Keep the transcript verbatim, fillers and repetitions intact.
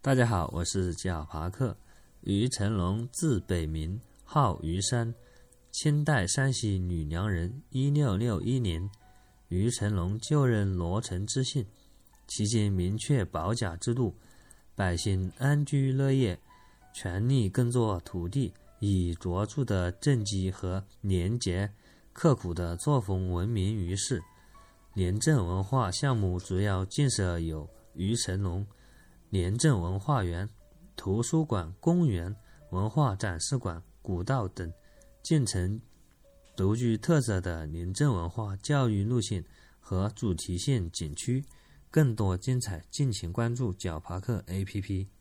大家好，我是贾帕克。于成龙，字北明，号于山，清代山西吕梁人。一六六一年，于成龙就任罗成知县，期间明确保甲制度，百姓安居乐业，全力耕作土地，以卓著的政绩和廉洁刻苦的作风闻名于世。廉政文化项目主要建设有于成龙廉政文化园、图书馆、公园、文化展示馆、古道等，建成独具特色的廉政文化教育路线和主题线景区。更多精彩，敬请关注角帕克 A P P。